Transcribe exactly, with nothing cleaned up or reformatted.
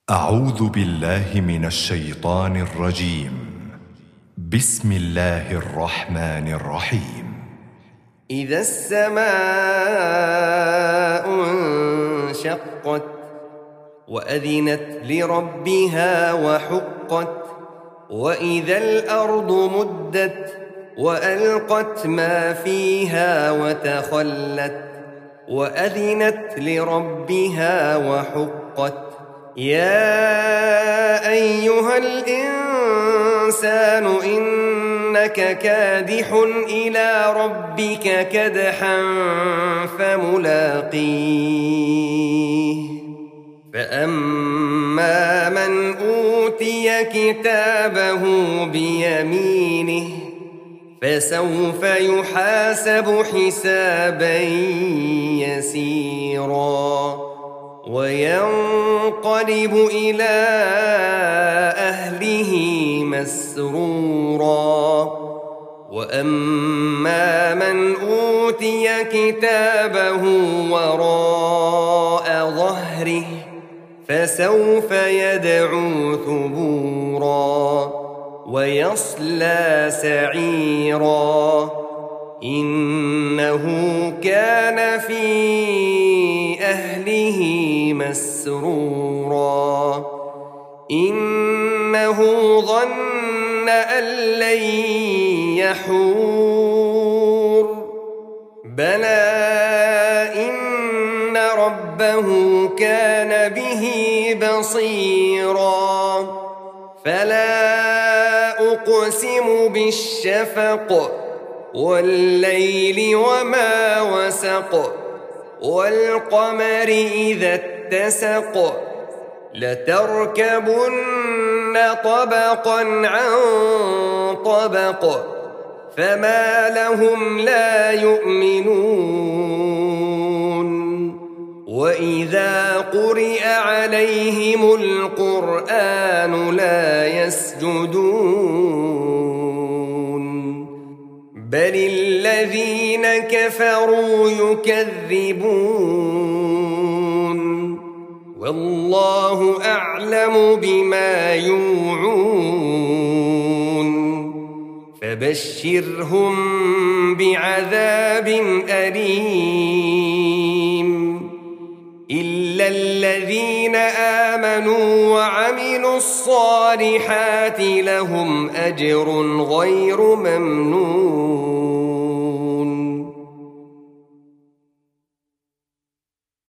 أعوذ بالله من الشيطان الرجيم. بسم الله الرحمن الرحيم. إذا السماء انشقت وأذنت لربها وحقت وإذا الأرض مدت وألقت ما فيها وتخلت وأذنت لربها وحقت يا أيها الإنسان إنك كادح إلى ربك كدحا فملاقيه فأما من أوتي كتابه بيمينه فسوف يحاسب حسابا يسيرا وينقلب إلى أهله مسرورا وأما من أوتي كتابه وراء ظهره فسوف يدعو ثبورا ويصلى سعيرا إنه كان في أهله مسرورا إنه ظن أن لن يحور بلى إن ربه كان به بصيرا فلا أقسم بالشفق والليل وما وسق والقمر إذا اتسق لتركبن طبقا عن طبق فما لهم لا يؤمنون وإذا قرئ عليهم القرآن لا يسجدون بل الذين كفروا يكذبون والله أعلم بما يوعون فبشرهم بعذاب أليم إلا الذين آمنوا وعملوا الصالحات لهم أجر غير ممنون